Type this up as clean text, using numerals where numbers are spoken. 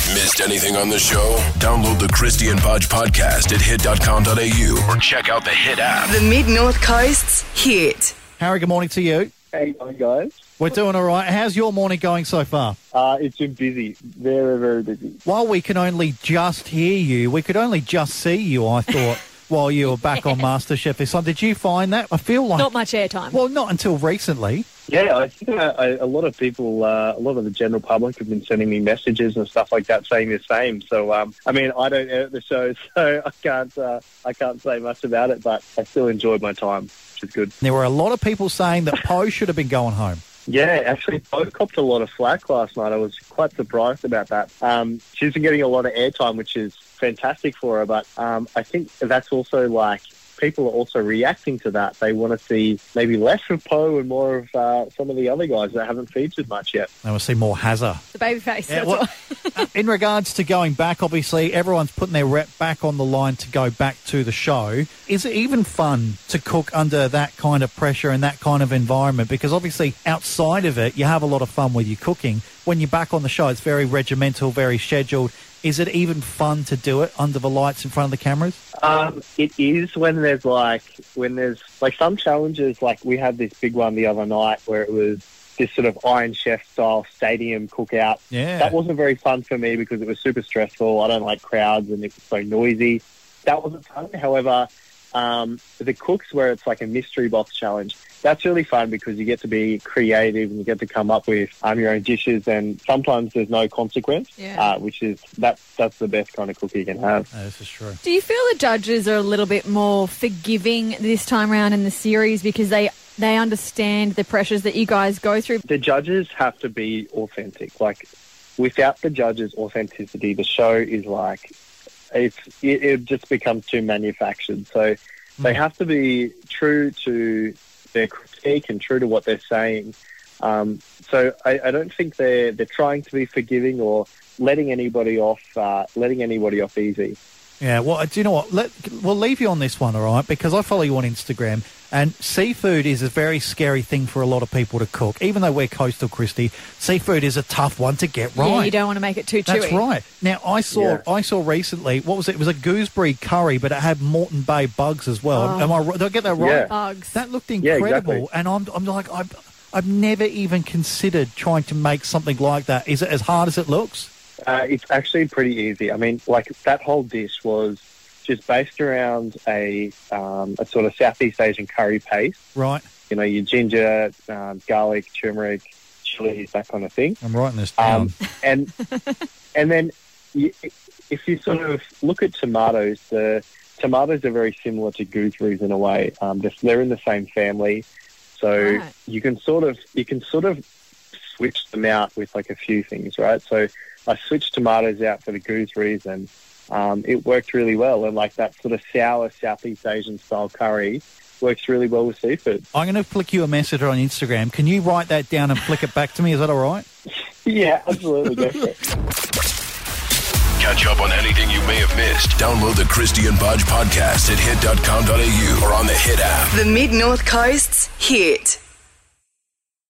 Missed anything on the show? Download the Christy and Budge podcast at hit.com.au or check out the Hit app. The Mid-North Coast's Hit. Harry, good morning to you. How you going, guys? We're doing all right. How's your morning going so far? It's been busy. Very, very busy. While we can only just hear you, we could only just see you, I thought, while you were back on MasterChef this time. Did you find that? I feel like... Not much airtime. Well, not until recently. Yeah, I think a lot of people, a lot of the general public have been sending me messages and stuff like that saying the same. So, I mean, I don't edit the show, so I can't say much about it, but I still enjoyed my time, which is good. There were a lot of people saying that Poe should have been going home. Yeah, actually, Poe copped a lot of flack last night. I was quite surprised about that. She's been getting a lot of airtime, which is fantastic for her, but I think that's also like... people are also reacting to that. They want to see maybe less of Poe and more of some of the other guys that haven't featured much yet. They want to see more Hazza. The babyface. Yeah, well, in regards to going back, obviously, everyone's putting their rep back on the line to go back to the show. Is it even fun to cook under that kind of pressure and that kind of environment? Because obviously, outside of it, you have a lot of fun with your cooking. When you're back on the show, it's very regimental, very scheduled. Is it even fun to do it under the lights in front of the cameras? It is when there's some challenges, like we had this big one the other night where it was this sort of Iron Chef style stadium cookout. Yeah. That wasn't very fun for me because it was super stressful. I don't like crowds and it was so noisy. That wasn't fun. However, the cooks where it's like a mystery box challenge, that's really fun because you get to be creative and you get to come up with your own dishes, and sometimes there's no consequence, which is that's the best kind of cookie you can have. No, this is true. Do you feel the judges are a little bit more forgiving this time around in the series because they understand the pressures that you guys go through? The judges have to be authentic. Like, without the judges' authenticity, the show is like it just becomes too manufactured. So they have to be true to their critique and true to what they're saying. So I don't think they're trying to be forgiving or letting anybody off easy. Yeah, well, do you know what? We'll leave you on this one, all right? Because I follow you on Instagram, and seafood is a very scary thing for a lot of people to cook. Even though we're coastal, Christy, seafood is a tough one to get right. Yeah, you don't want to make it too chewy. That's right. Now, I saw recently, what was it? It was a gooseberry curry, but it had Moreton Bay bugs as well. Did I get that right? Yeah. Bugs. That looked incredible, exactly. and I'm like, I've never even considered trying to make something like that. Is it as hard as it looks? It's actually pretty easy. I mean, like, that whole dish was just based around a sort of Southeast Asian curry paste. Right. You know, your ginger, garlic, turmeric, chilies, that kind of thing. I'm writing this down. And then if you sort of look at tomatoes, the tomatoes are very similar to gooseberries in a way. They're in the same family. So you can sort of switch them out with like a few things, right? So I switched tomatoes out for the gooseberries, and it worked really well. And like that sort of sour Southeast Asian style curry works really well with seafood. I'm going to flick you a message on Instagram. Can you write that down and flick it back to me? Is that all right? Yeah, absolutely. Go for it. Catch up on anything you may have missed. Download the Christy and Budge podcast at hit.com.au or on the Hit app. The Mid-North Coast's Hit.